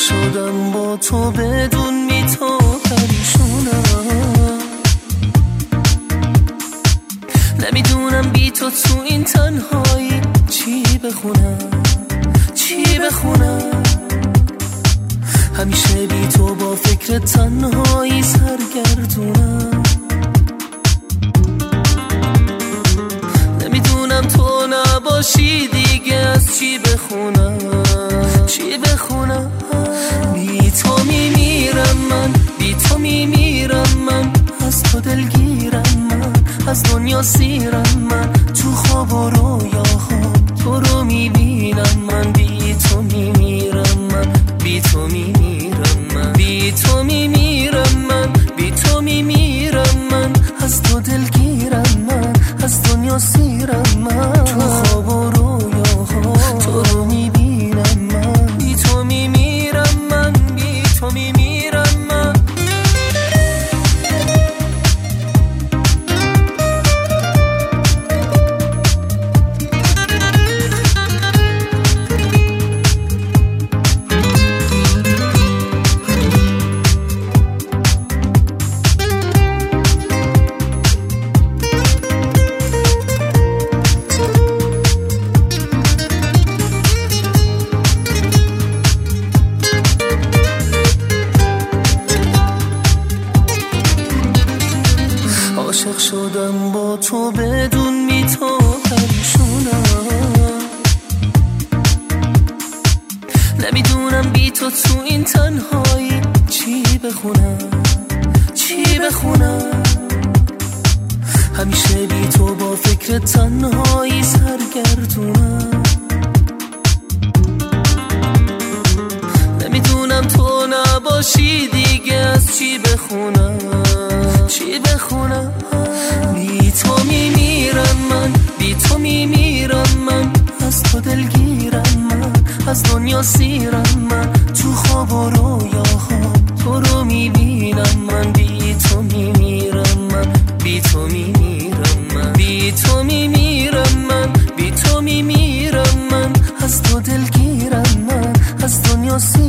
شدم با تو بدون بی تو پریشونم، نمیدونم بی تو تو این تنهایی چی بخونم چی بخونم. همیشه بی تو با فکر تنهایی سرگردونم، نمیدونم تو نباشی دیگه از چی بخونم چی بخونم. بی تو میمیرم من، بی تو میمیرم من، از تو دلگیرم من، از دنیا سیرم من، تو خواب و رویاهام تو رو میبینم من. بی تو میمیرم من، بی تو میمیرم من، بی تو میمیرم من، بی تو میمیرم من، از تو دلگیرم من، از دنیا سیرم من، تو خواب و رویاهام تو رو میبینم من. بی تو میمیرم من، بی تو میمیرم من. عاشق شدم با تو بدون بی تو پریشونم، نمیدونم بی تو تو این تنهایی چی بخونم چی بخونم. همیشه بی تو با فکر تنهایی سرگردونم، نمیدونم تو نباشی دیگه از چی بخونم چی بخونم. بی تو میمیرم من، بی تو میمیرم من، از تو دلگیرم من، از دنیا سیرم من، تو خواب و رویاهام تو رو میبینم من. بی تو میمیرم من، بی تو میمیرم من، بی تو میمیرم من، بی تو میمیرم من، از تو دلگیرم من، از دنیا سیرم